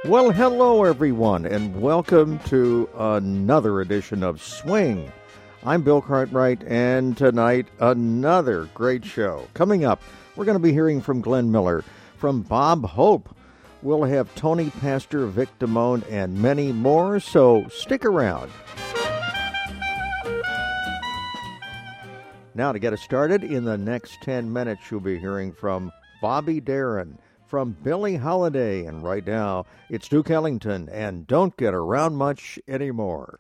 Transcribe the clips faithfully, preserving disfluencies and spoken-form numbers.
Well, hello everyone, and welcome to another edition of Swing. I'm Bill Cartwright, and tonight another great show. Coming up, we're going to be hearing from Glenn Miller, from Bob Hope. We'll have Tony Pastor, Vic Damone, and many more, so stick around. Now, to get us started, in the next ten minutes, you'll be hearing from Bobby Darin, from Billie Holiday, and right now, it's Duke Ellington, and Don't Get Around Much Anymore.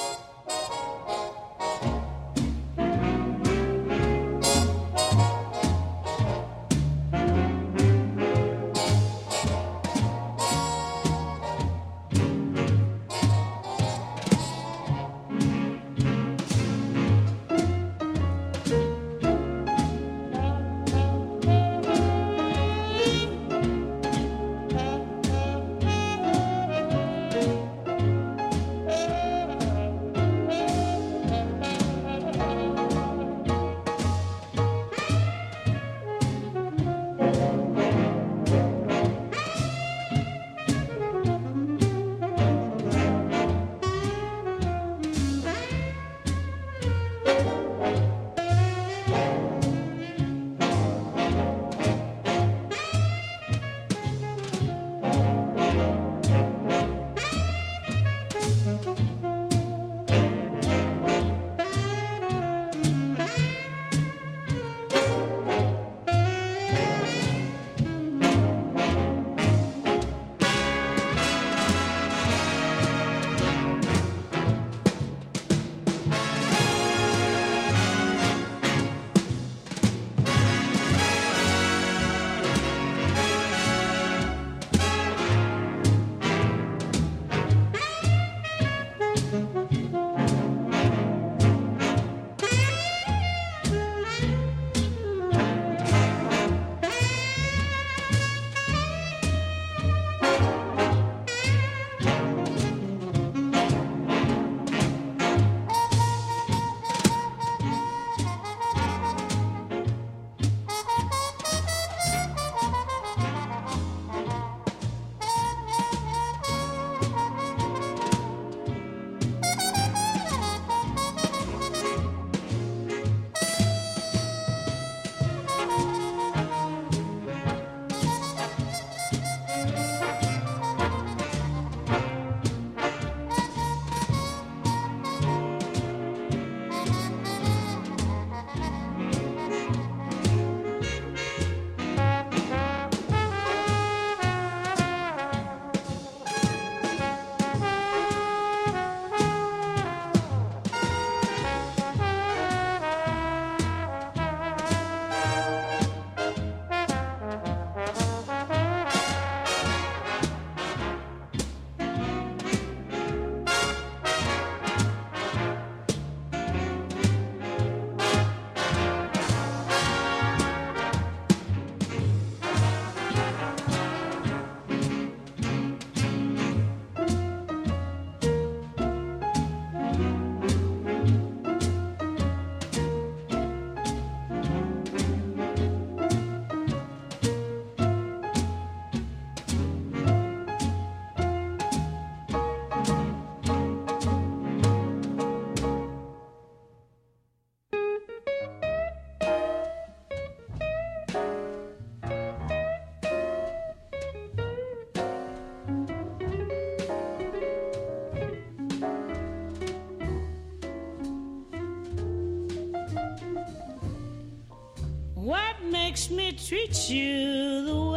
What makes me treat you the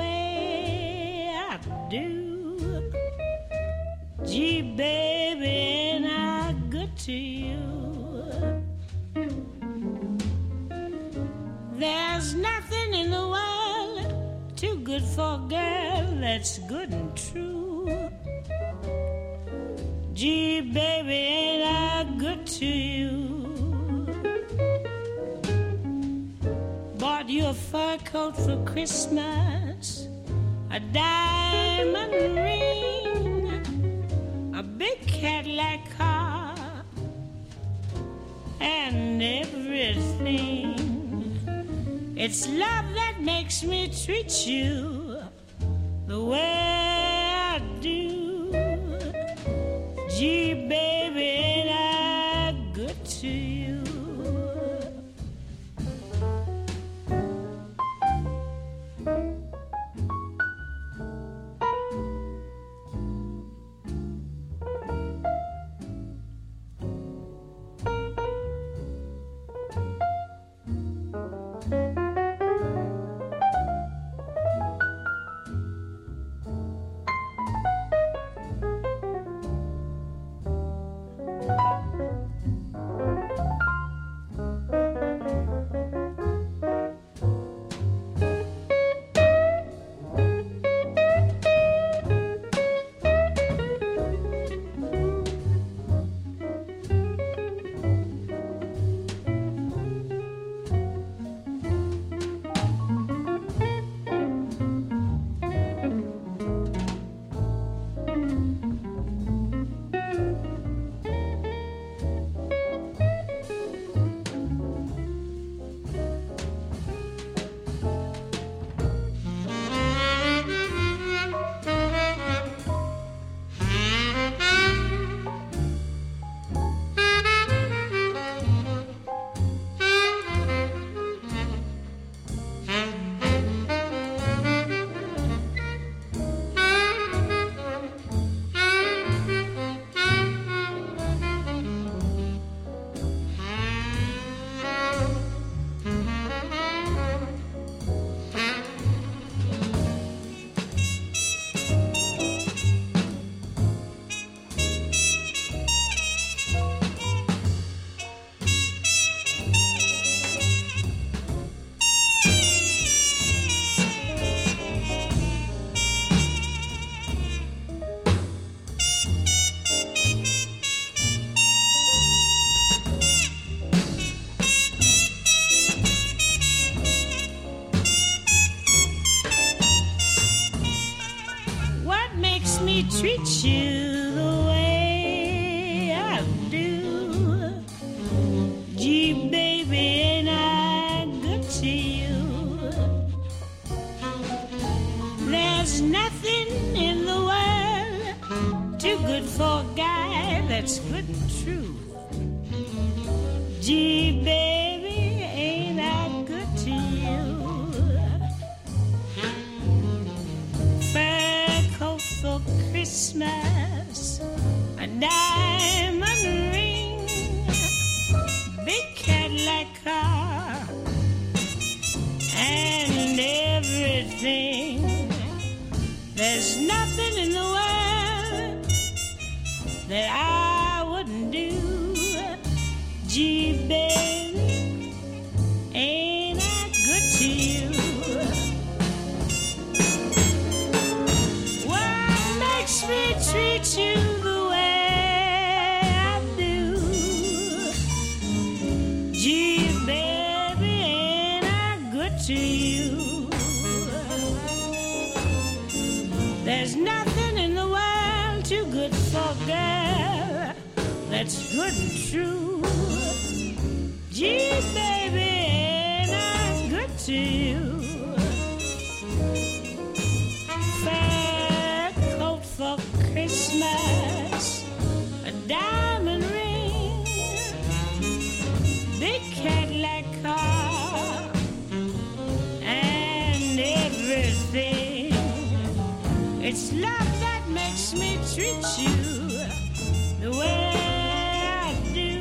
way I do? Gee, baby, ain't I good to you? There's nothing in the world too good for a girl that's good and true. Gee, baby, ain't I good to you? Bought you a fur coat for Christmas, a diamond ring, a big Cadillac car, and everything. It's love that makes me treat you the way I do. me treat you the way I do. Gee, baby, ain't I good to you? There's nothing in the world too good for a guy that's good and true. Gee, baby, ain't I good to you? Fur coat for Christmas, a diamond ring, big Cadillac car, and everything. There's nothing in the world that I wouldn't do. Gee, baby, ain't I good to you? What makes me treat you the way I do? Gee, baby, ain't I good to you? There's nothing in the world too good for a girl that's good and true. Gee, baby, ain't I good to you? Fur coat for Christmas, a diamond ring, big Cadillac car, and everything. It's love that makes me treat you the way I do.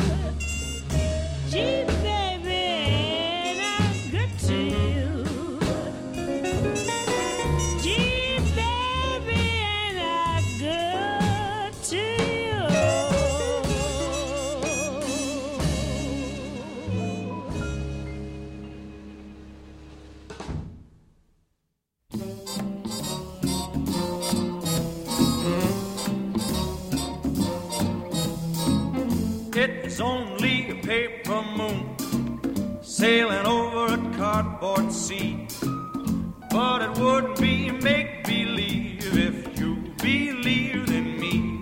Gee, baby, ain't I good to you? Gee, baby, ain't I good to you? It's only a paper moon sailing over a cardboard sea, but it wouldn't be make-believe if you believed in me.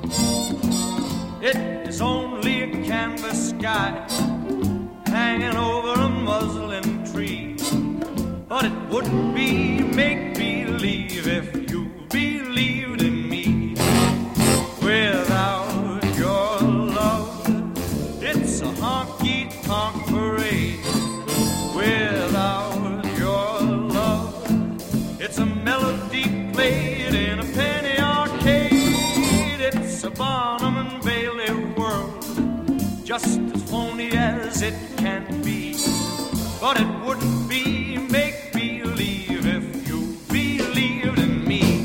It is only a canvas sky hanging over a muslin tree, but it wouldn't be make-believe if you believed in me. Without your love, it's a honky-tonk parade. Without your love, it's a melody played in a penny arcade. It's a Barnum and Bailey world, just as phony as it can be, but it wouldn't be make-believe if you believed in me.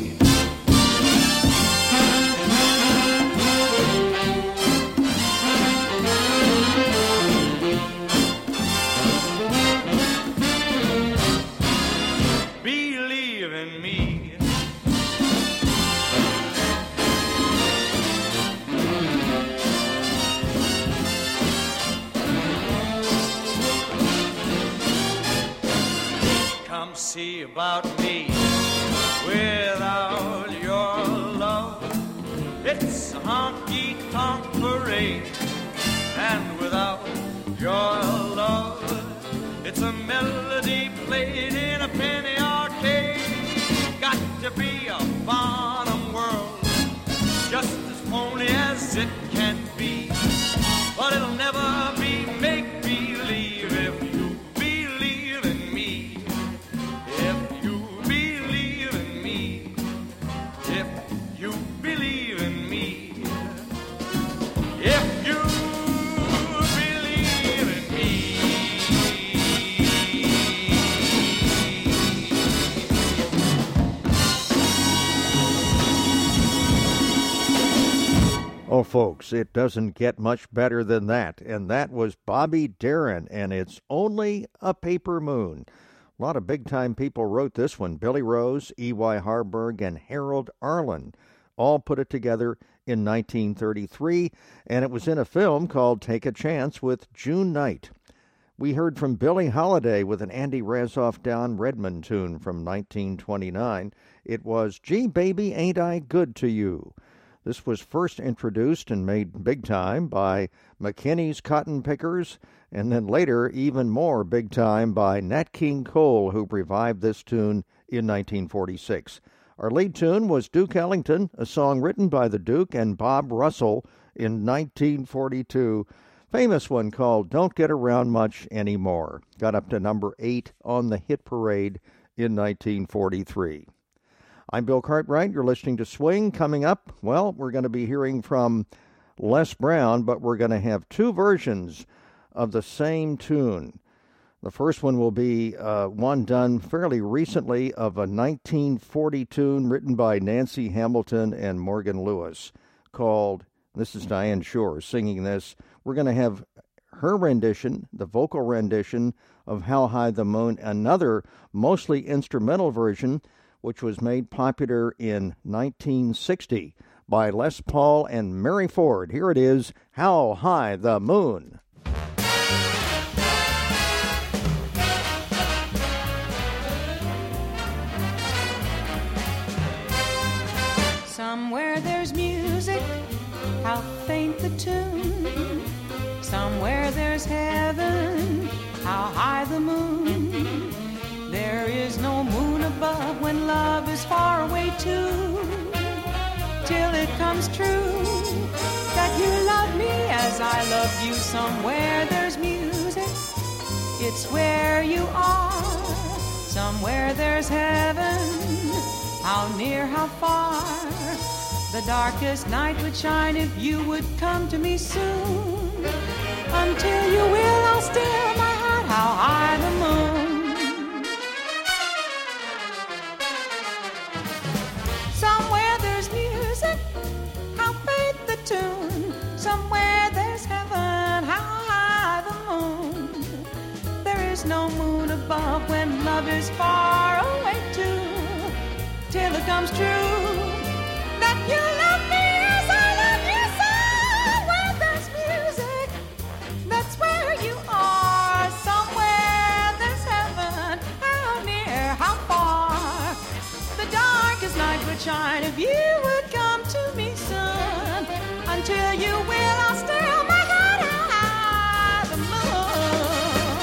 Believe in me. Come see about me. Without your love, it's a honky-tonk parade. And without your love, it's a melody played in a penny arcade. Got to be a Barnum world, just as phony as it can be, but it'll never be make-believe if you believe in me. If you believe in me. If you believe in me. If you believe in me. Oh, folks, it doesn't get much better than that. And that was Bobby Darin, and It's Only a Paper Moon. A lot of big-time people wrote this one. Billy Rose, E Y Harburg, and Harold Arlen all put it together in nineteen thirty-three, and it was in a film called Take a Chance with June Knight. we heard from Billie Holiday with an Andy Razzoff Don Redman tune from nineteen twenty-nine. It was Gee Baby Ain't I Good to You. This was first introduced and made big time by McKinney's Cotton Pickers, and then later even more big time by Nat King Cole, who revived this tune in nineteen forty-six. Our lead tune was Duke Ellington, a song written by the Duke and Bob Russell in nineteen forty-two. Famous one called Don't Get Around Much Anymore. Got up to number eight on the hit parade in nineteen forty-three. I'm Bill Cartwright. You're listening to Swing. Coming up, well, we're going to be hearing from Les Brown, but we're going to have two versions of the same tune. The first one will be uh, one done fairly recently of a nineteen forty tune written by Nancy Hamilton and Morgan Lewis called, this is Diane Shore singing this. We're going to have her rendition, the vocal rendition of How High the Moon, another mostly instrumental version, which was made popular in nineteen sixty by Les Paul and Mary Ford. Here it is, How High the Moon. Somewhere there's music, how faint the tune. Somewhere there's heaven, how high the moon. There is no moon above when love is far away too. Till it comes true that you love me as I love you. Somewhere there's music, it's where you are. Somewhere there's heaven, how near, how far. The darkest night would shine if you would come to me soon. Until you will, I'll still my heart, how high the moon. Somewhere there's music, how faint the tune. Somewhere there's heaven, how high the moon. There is no moon above when love is far away too. Till it comes true that you love me as I love you. Somewhere there's music, that's where you are. Somewhere there's heaven, how near, how far. The darkest night would shine if you would come to me soon. Until you will, I'll still my heart high the moon.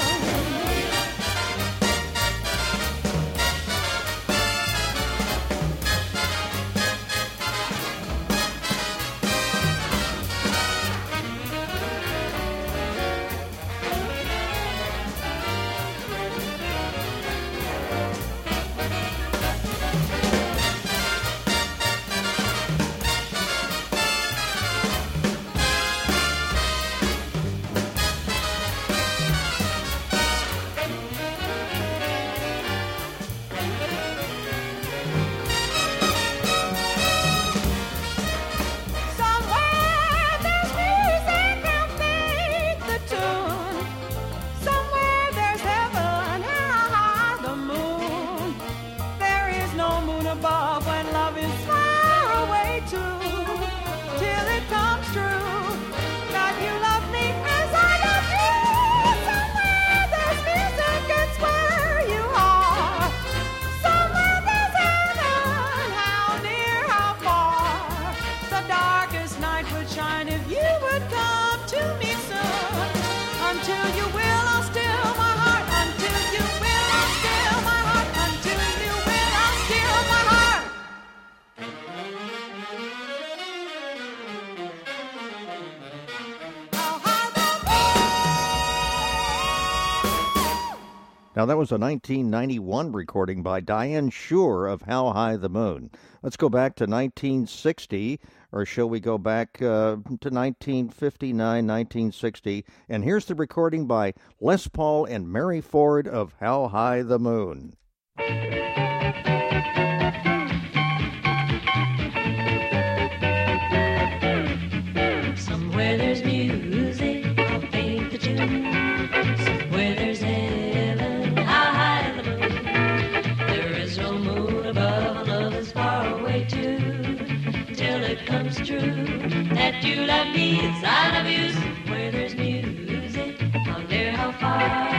Now, that was a nineteen ninety-one recording by Diane Shore of How High the Moon. Let's go back to nineteen sixty, or shall we go back uh, to nineteen fifty-nine, nineteen sixty? And here's the recording by Les Paul and Mary Ford of How High the Moon. Somewhere there's music, how faint the tune. Somewhere there's heaven, how high the moon. There is no moon above, love is far away too. Till it comes true that you love me as I love you. Somewhere there's music, how near, how far.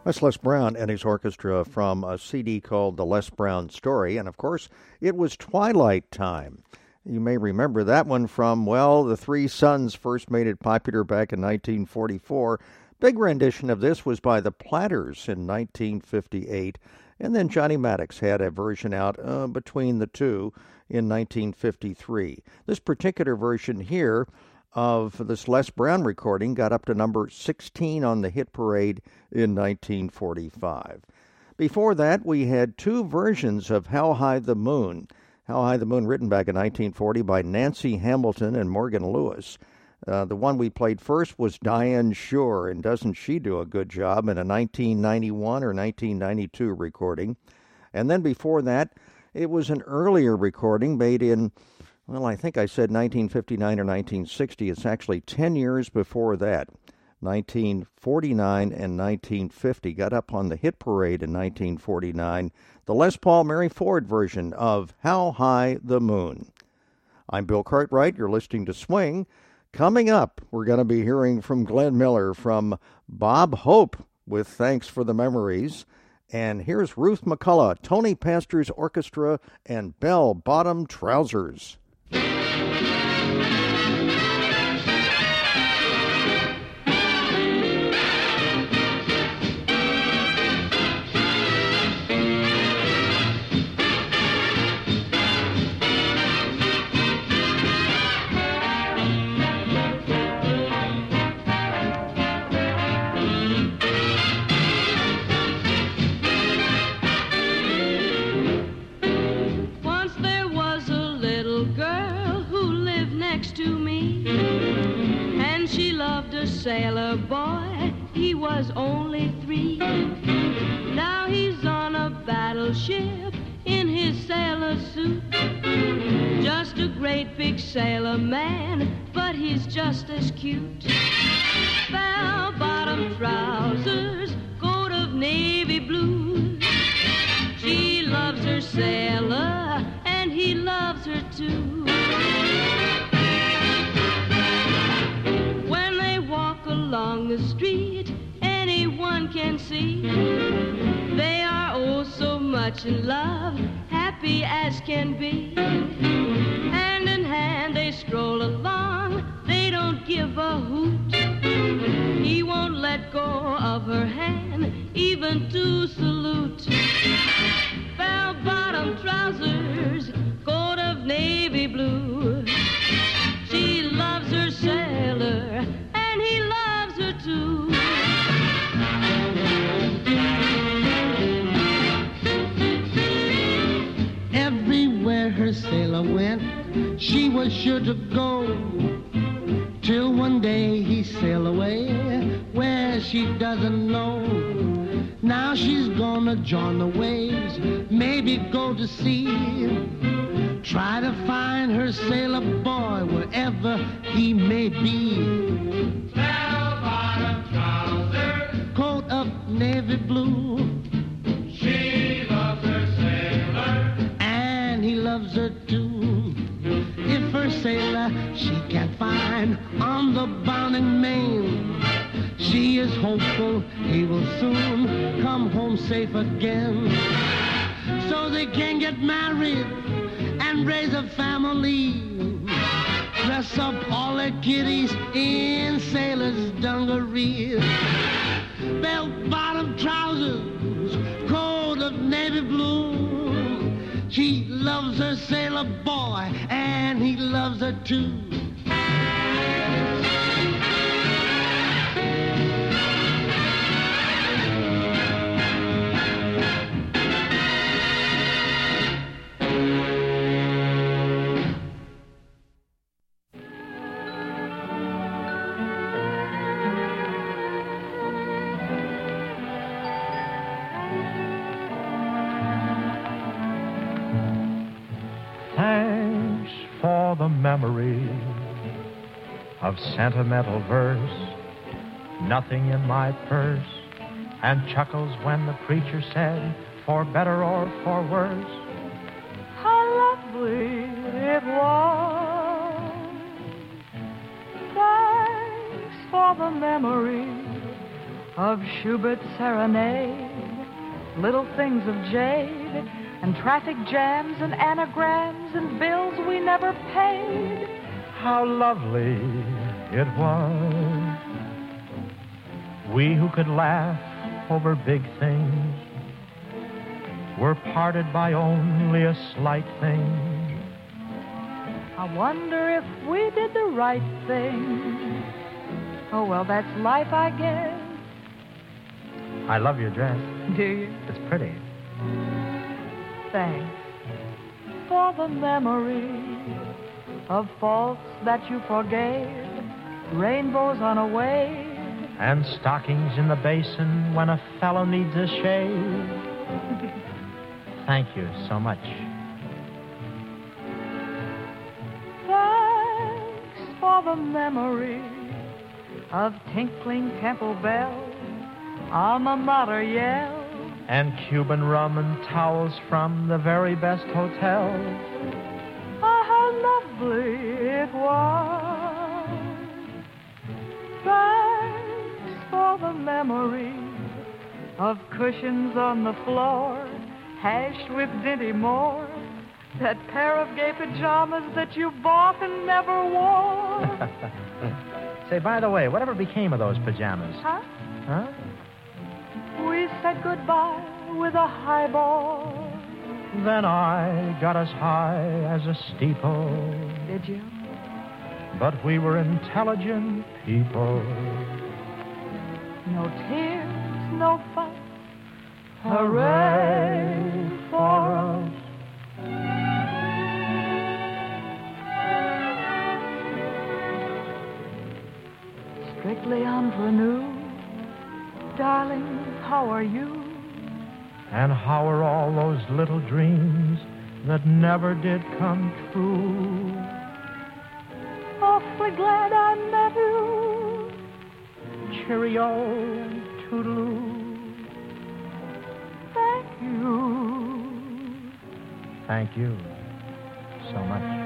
That's Les Brown and his orchestra from a C D called The Les Brown Story. And, of course, it was Twilight Time. You may remember that one from, well, the Three Sons first made it popular back in nineteen forty-four. Big rendition of this was by the Platters in nineteen fifty-eight. And then Johnny Maddox had a version out uh, between the two in nineteen fifty-three. This particular version here of this Les Brown recording got up to number sixteen on the hit parade in nineteen forty-five. Before that, we had two versions of How High the Moon. How High the Moon, written back in nineteen forty by Nancy Hamilton and Morgan Lewis. Uh, the one we played first was Diane Shore, and doesn't she do a good job in a nineteen ninety-one or nineteen ninety-two recording. And then before that, it was an earlier recording made in, well, I think I said nineteen fifty-nine or nineteen sixty. It's actually ten years before that, nineteen forty-nine and nineteen fifty. Got up on the hit parade in nineteen forty-nine, the Les Paul Mary Ford version of How High the Moon. I'm Bill Cartwright. You're listening to Swing. Coming up, we're going to be hearing from Glenn Miller, from Bob Hope with Thanks for the Memories. And here's Ruth McCullough, Tony Pastor's Orchestra, and Bell Bottom Trousers. Sailor boy, he was only three. Now he's on a battleship in his sailor suit. Just a great big sailor man, but he's just as cute. Bell-bottom trousers, coat of navy blue. She loves her sailor, and he loves her too. Along the street, anyone can see they are oh so much in love, happy as can be. Hand in hand they stroll along, they don't give a hoot. He won't let go of her hand, even to salute. Bell-bottom trousers, coat of navy blue. She loves her sailor, and he loves her too. Everywhere her sailor went, she was sure to go. Till one day he sailed away, where she doesn't know. Now she's gonna join the waves, maybe go to sea. Try to find her sailor boy wherever he may be. Bell-bottom trousers, coat of navy blue. She loves her sailor, and he loves her too. If her sailor she can't find on the bounding main, she is hopeful he will soon come home safe again, so they can get married and raise a family. Dress up all their kiddies in sailors' dungarees. Bell-bottom trousers, coat of navy blue. She loves her sailor boy, and he loves her too. Thanks for the memory of sentimental verse, nothing in my purse, and chuckles when the preacher said, for better or for worse. How lovely it was. Thanks for the memory of Schubert's serenade, little things of jade, and traffic jams and anagrams and bills we never paid. How lovely it was. We who could laugh over big things were parted by only a slight thing. I wonder if we did the right thing. Oh, well, that's life, I guess. I love your dress. Do you? It's pretty. Thanks for the memory of faults that you forgave, rainbows on a wave, and stockings in the basin when a fellow needs a shave. Thank you so much. Thanks for the memory of tinkling temple bells, alma mater yell, and Cuban rum and towels from the very best hotels. Oh, how lovely it was. Thanks for the memory of cushions on the floor, hashed with Dinty Moore, that pair of gay pajamas that you bought and never wore. Say, by the way, whatever became of those pajamas? Huh? Huh? We said goodbye with a highball. Then I got as high as a steeple. Did you? But we were intelligent people. No tears, no fuss. Hooray for us. Strictly entre nous. Darling, how are you? And how are all those little dreams that never did come true? Awfully glad I met you. Cheerio and toodaloo. Thank you. Thank you so much.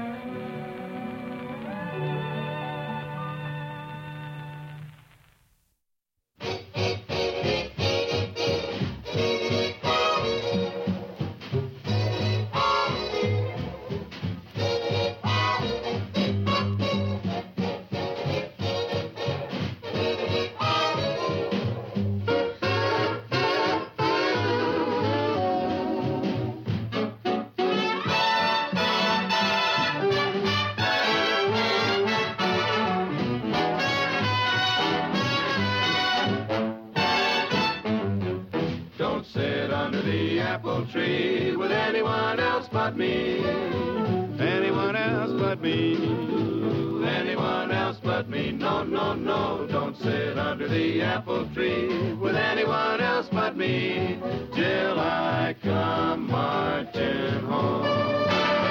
Tree with anyone else but me. Anyone else but me. Anyone else but me. No, no, no, don't sit under the apple tree with anyone else but me till I come marching home.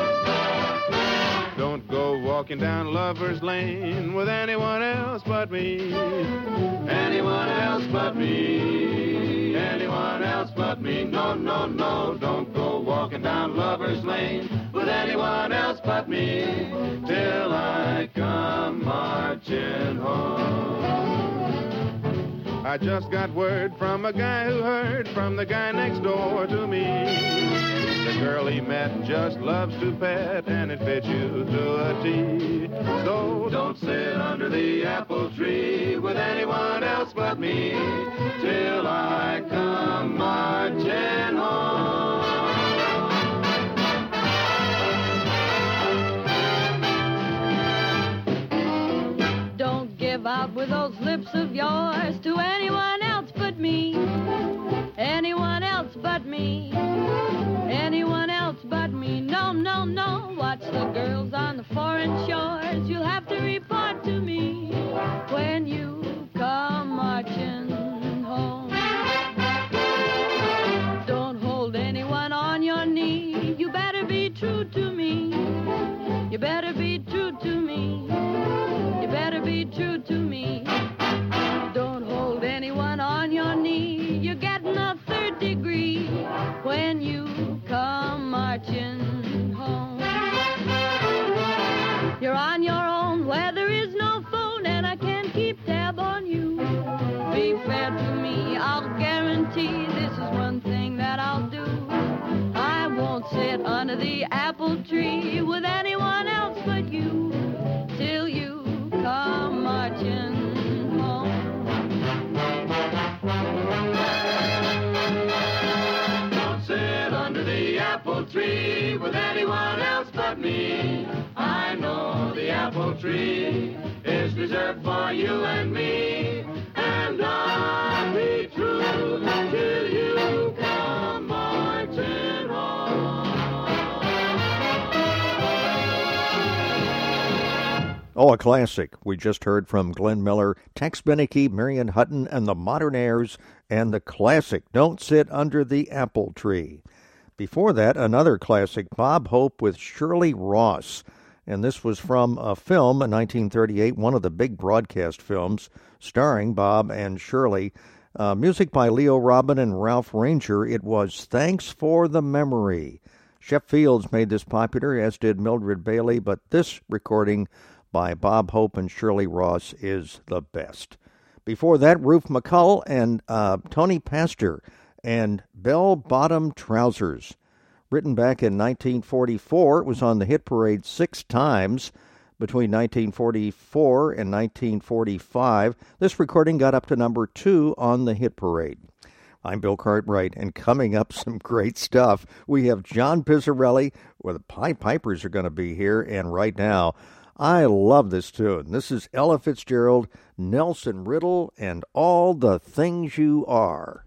Don't go walking down Lover's Lane with anyone else but me. Anyone else but me. Anyone else but me. No, no, no, don't go walking down Lover's Lane with anyone else but me till I come marching home. I just got word from a guy who heard from the guy next door to me. The girl he met just loves to pet, and it fits you to a T. So don't sit under the apple tree with anyone else but me till I come marching home. Don't give out with those lips of yours to anyone else but me. Anyone else but me. Anyone else but me. No, no, no. Watch the girls on the foreign shores. You'll have to report to me when you come marching home. Don't hold anyone on your knee. You better be true to me. You better be true to me. You better be true to me. Don't hold anyone on your knee. You're getting a third degree when you come marching home. You're on your own where there is no phone, and I can't keep tab on you. Be fair to me under the apple tree with anyone else but you till you come marching home. Don't sit under the apple tree with anyone else but me. I know the apple tree is reserved for you and me, and I'll be true till you come marching home. Oh, a classic. We just heard from Glenn Miller, Tex Beneke, Marion Hutton, and the Modernaires, and the classic Don't Sit Under the Apple Tree. Before that, another classic, Bob Hope with Shirley Ross. And this was from a film in nineteen thirty-eight, one of the big broadcast films, starring Bob and Shirley. Uh, music by Leo Robin and Ralph Ranger. It was Thanks for the Memory. Shep Fields made this popular, as did Mildred Bailey, but this recording by Bob Hope and Shirley Ross is the best. Before that, Ruth McCull and uh, Tony Pastor and Bell Bottom Trousers. Written back in nineteen forty-four, it was on the hit parade six times between nineteen forty-four and nineteen forty-five. This recording got up to number two on the hit parade. I'm Bill Cartwright, and coming up, some great stuff. We have John Pizzarelli, where the Pied Pipers are going to be here, and right now, I love this tune. This is Ella Fitzgerald, Nelson Riddle, and All the Things You Are.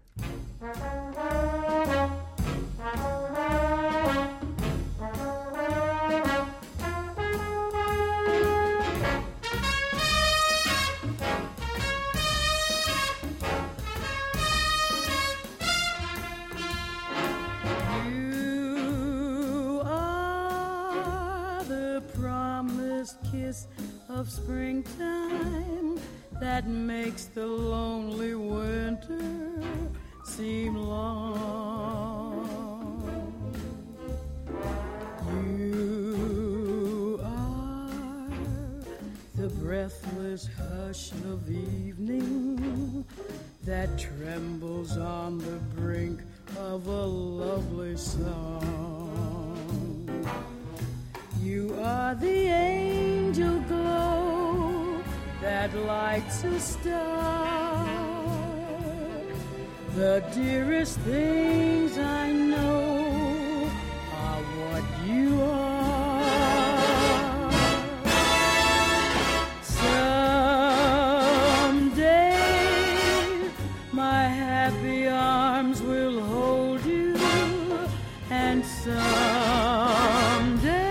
Kiss of springtime that makes the lonely winter seem long. You are the breathless hush of evening that trembles on the brink of a lovely song. You are the angel glow that lights a star. The dearest things I know are what you are. Someday my happy arms will hold you, and someday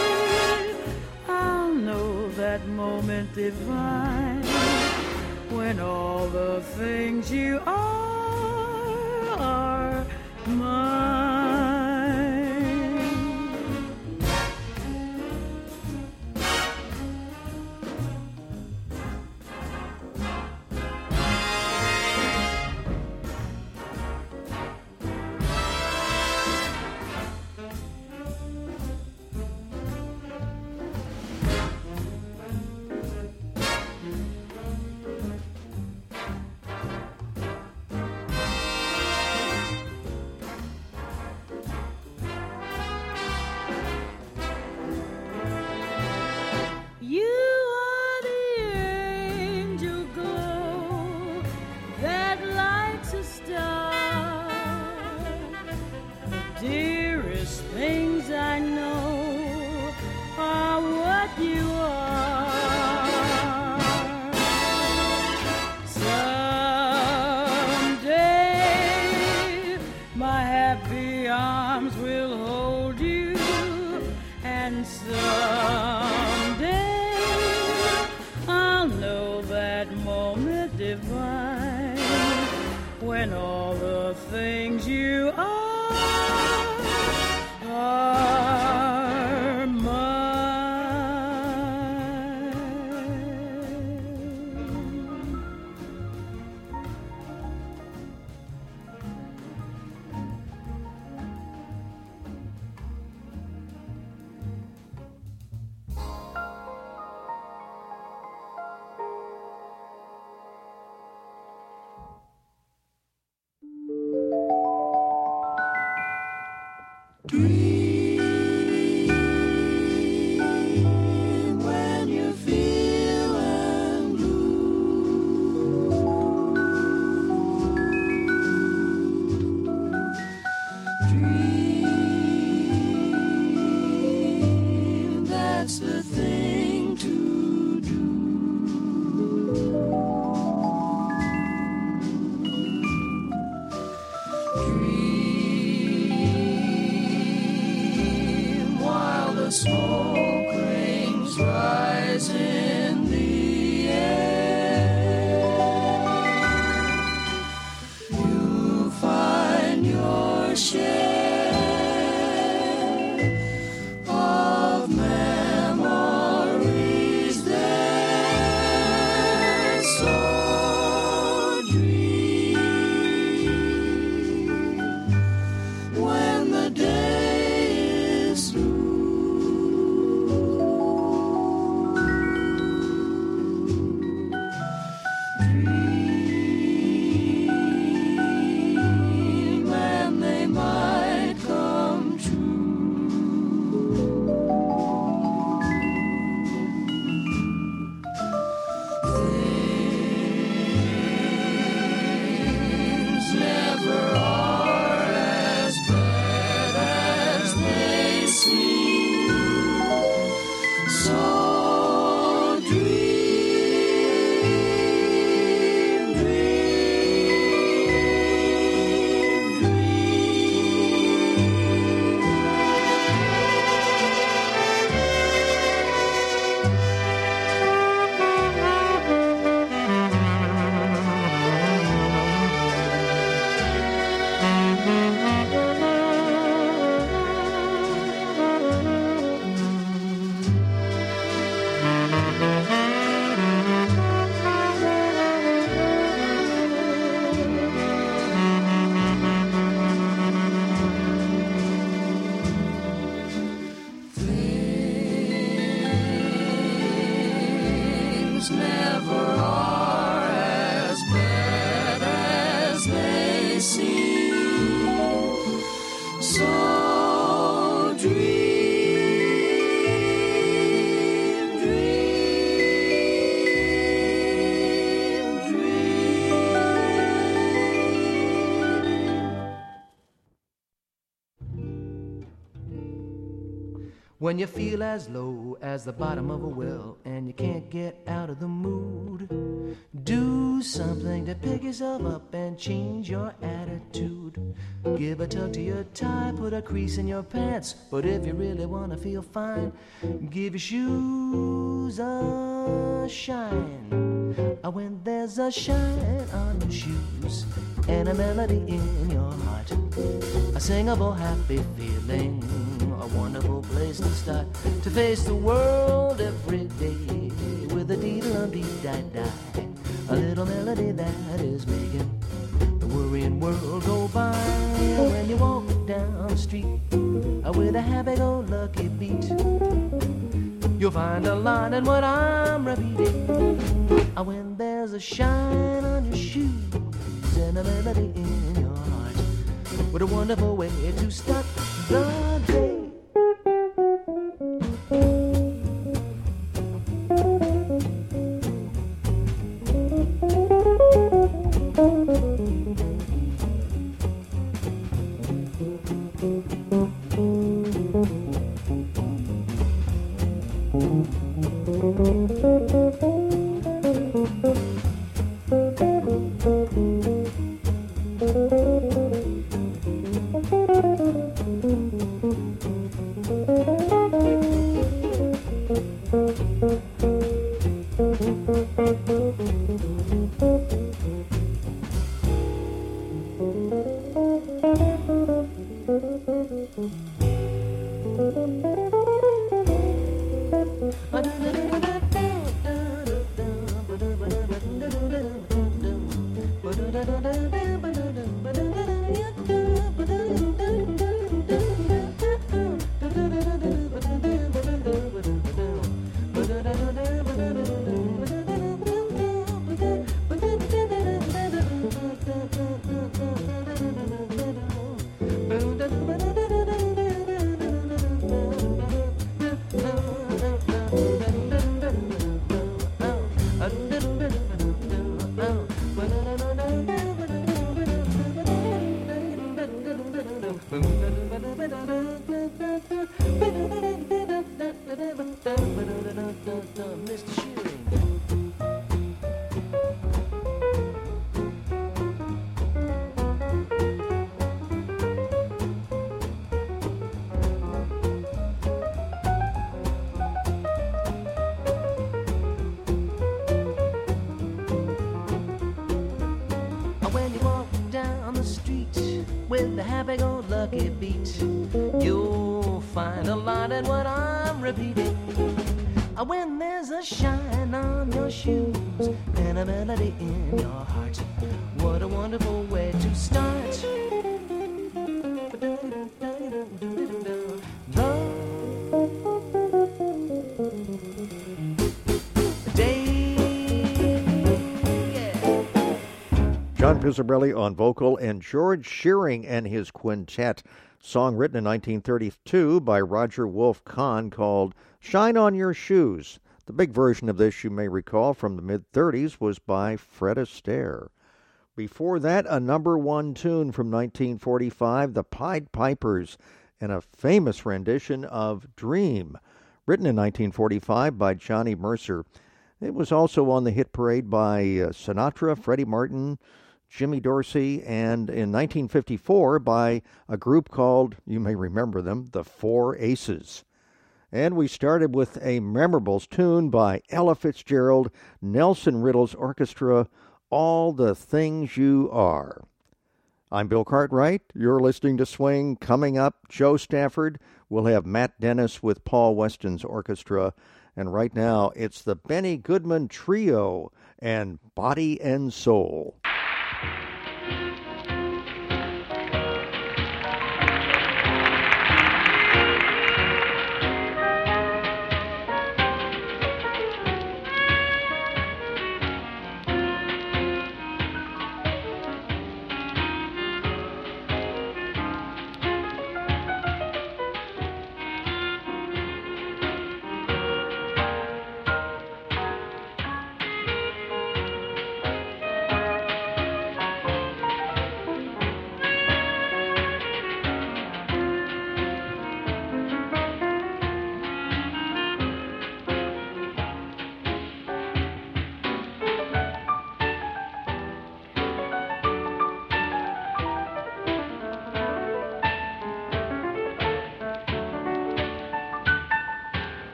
that moment divine when all the things you are are mine. When all the things you are are mine. Dream. the smoke rings rise in the air. You find your share of memories there. So dream when the day is through. Dream and they might come Things never are as bad as they seem. So dream, dream, Things never are as bad as they seem. So dream, dream, dream. When you feel as low as the bottom of a well and you can't get out of the mood, do something to pick yourself up and change your attitude. Give a tug to your tie, put a crease in your pants. But if you really want to feel fine, give your shoes a shine. Uh, When there's a shine on your shoes and a melody in your heart, a singable happy feeling, a wonderful place to start to face the world every day with a dee-dum-dee-die-die, a little melody that is making the worrying world go by. When you walk down the street uh, with a happy-go-lucky beat, you'll find a line in what I'm repeating. Uh, When there's a shine on your shoes and a melody in your heart, what a wonderful way to start the day. with the happy-go-lucky beat. You'll find a lot in what I'm repeating. When there's a shine on your shoes and a melody in your heart, what a wonderful way to start. John Pizzarelli on vocal and George Shearing and his quintet. Song written in nineteen thirty-two by Roger Wolf Kahn called Shine on Your Shoes. The big version of this, you may recall, from the mid-thirties was by Fred Astaire. Before that, a number one tune from nineteen forty-five, the Pied Pipers, and a famous rendition of Dream, written in nineteen forty-five by Johnny Mercer. It was also on the hit parade by uh, Sinatra, Freddie Martin, Jimmy Dorsey, and in nineteen fifty-four by a group called, you may remember them, the Four Aces. And we started with a memorable tune by Ella Fitzgerald, Nelson Riddle's orchestra, All the Things You Are. I'm Bill Cartwright. You're listening to Swing. Coming up, Joe Stafford. We'll have Matt Dennis with Paul Weston's orchestra. And right now, it's the Benny Goodman Trio and Body and Soul.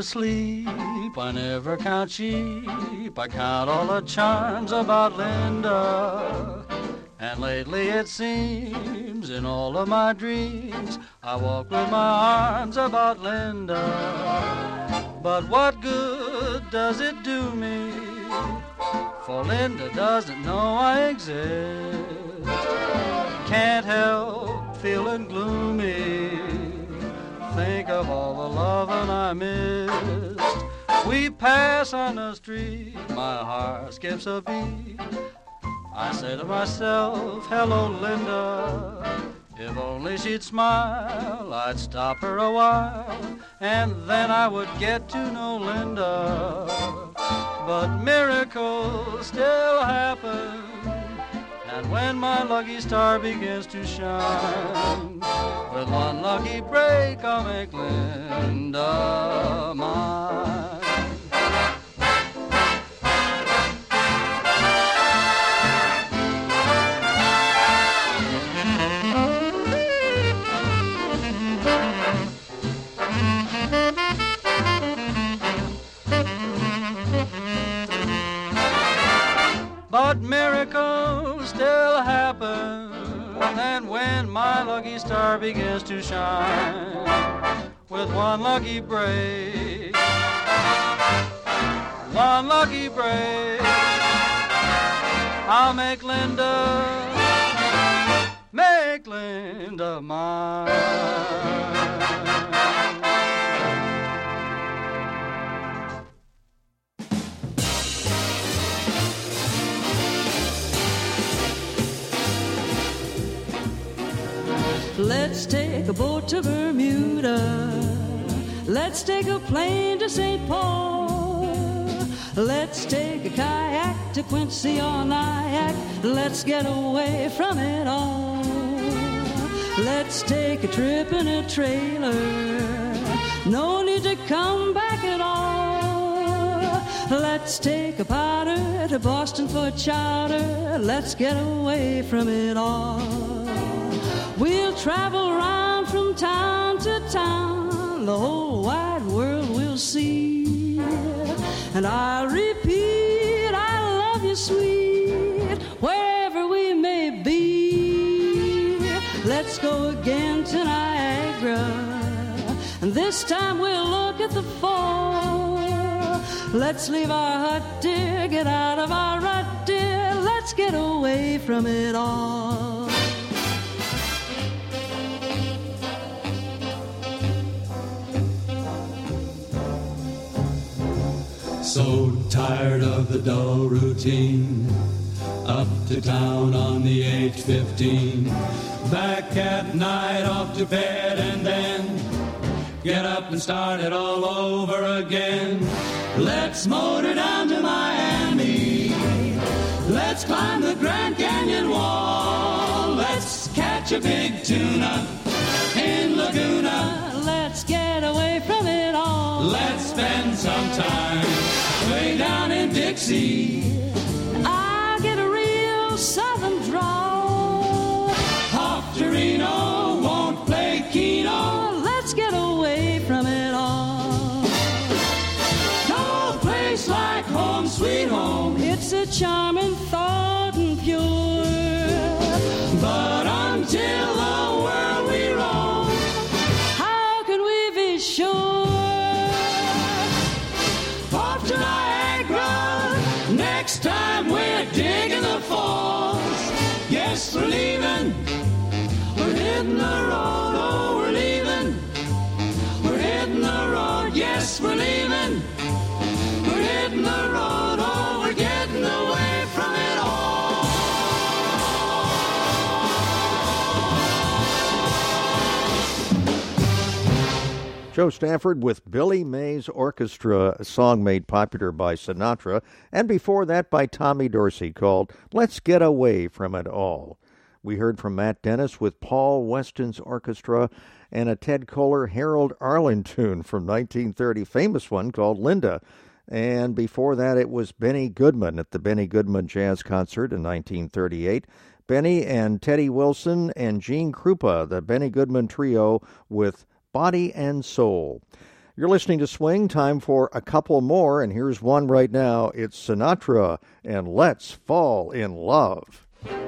asleep, I never count sheep. I count all the charms about Linda. And lately it seems in all of my dreams I walk with my arms about Linda. But what good does it do me? For Linda doesn't know I exist. Can't help feeling gloomy. Think of all the loving I missed. We pass on the street, my heart skips a beat. I say to myself, hello, Linda. If only she'd smile, I'd stop her a while, and then I would get to know Linda. But miracles still happen, and when my lucky star begins to shine, with one lucky break I'll make Linda mine. But miracles still happen, and when my lucky star begins to shine, with one lucky break, one lucky break, I'll make Linda, make Linda mine. Let's take a boat to Bermuda. Let's take a plane to Saint Paul. Let's take a kayak to Quincy or Nyack. Let's get away from it all. Let's take a trip in a trailer. No need to come back at all. Let's take a powder to Boston for chowder. Let's get away from it all. We'll travel around from town to town, the whole wide world we'll see. And I'll repeat, I love you, sweet, wherever we may be. Let's go again to Niagara, and this time we'll look at the fall. Let's leave our hut, dear, get out of our rut, dear. Let's get away from it all. So tired of the dull routine, up to town on the eight fifteen, back at night off to bed, and then get up and start it all over again. Let's motor down to Miami, let's climb the Grand Canyon Wall, let's catch a big tuna in Laguna, let's get away from it all. Let's spend some time way down in Dixie. I'll get a real southern drawl. Off to Reno, won't play Keno. Let's get away from it all. No place like home, sweet home. It's a charming thought and pure. But until the world we roam, how can we be sure? Off to Niagara, next time we're digging the falls. Yes, we're leaving, we're hitting the road. Oh, we're leaving, we're hitting the road. Yes, we're leaving, we're hitting the road. Oh, we're getting away from it all. Joe Stafford with Billy Mays Orchestra, a song made popular by Sinatra, and before that by Tommy Dorsey, called Let's Get Away From It All. We heard from Matt Dennis with Paul Weston's orchestra, and a Ted Koehler Harold Arlen tune from nineteen thirty, famous one called Linda. And before that it was Benny Goodman at the Benny Goodman Jazz Concert in nineteen thirty-eight. Benny and Teddy Wilson and Gene Krupa, the Benny Goodman Trio with Body and Soul. You're listening to Swing. Time for a couple more, and here's one right now. It's Sinatra and Let's Fall in Love.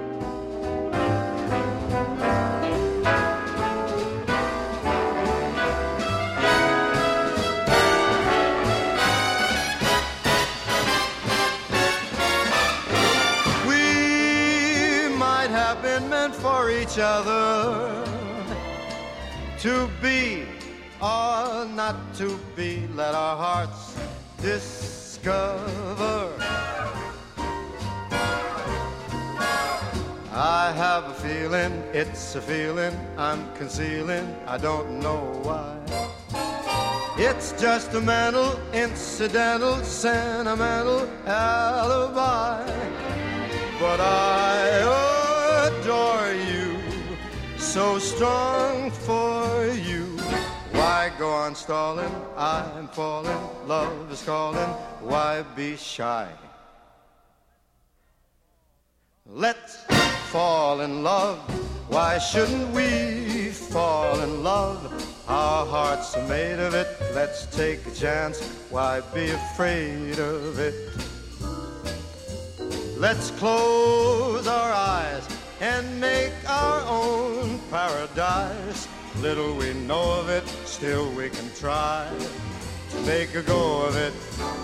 We might have been meant for each other, to be or not to be, let our hearts discover. I have a feeling, it's a feeling I'm concealing, I don't know why. It's just a mental, incidental, sentimental alibi. But I adore you, so strong for you. Why go on stalling? I'm falling, love is calling. Why be shy? Let's fall in love. Why shouldn't we fall in love? Our hearts are made of it. Let's take a chance. Why be afraid of it? Let's close our eyes and make our own paradise. Little we know of it, still we can try to make a go of it.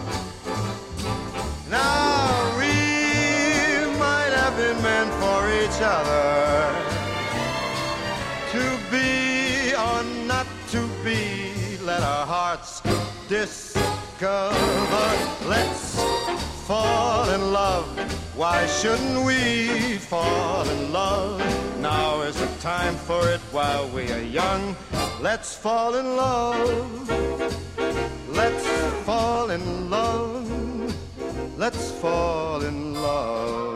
Now we might have been meant for each other, to be or not to be, let our hearts discover. Let's fall in love. Why shouldn't we fall in love? Now is the time for it while we are young. Let's fall in love. Let's fall in love. Let's fall in love.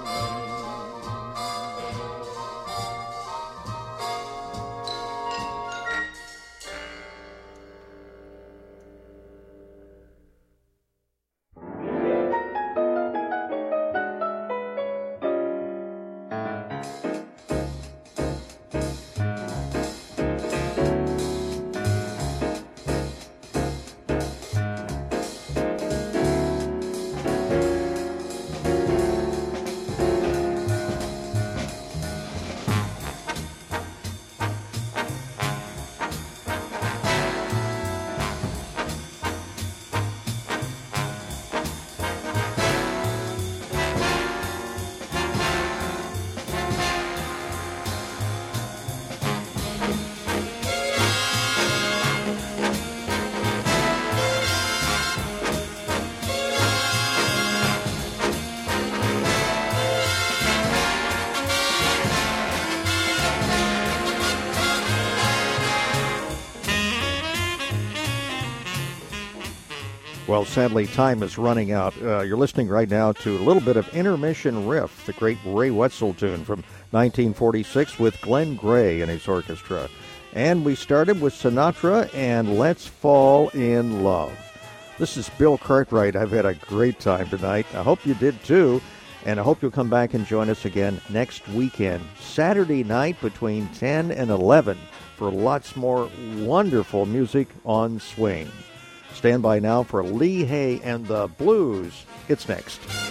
Well, sadly, time is running out. Uh, you're listening right now to a little bit of Intermission Riff, the great Ray Wetzel tune from nineteen forty-six with Glenn Gray and his orchestra. And we started with Sinatra and Let's Fall in Love. This is Bill Cartwright. I've had a great time tonight. I hope you did too. And I hope you'll come back and join us again next weekend, Saturday night between ten and eleven, for lots more wonderful music on Swing. Stand by now for Lee Hay and the Blues. It's next.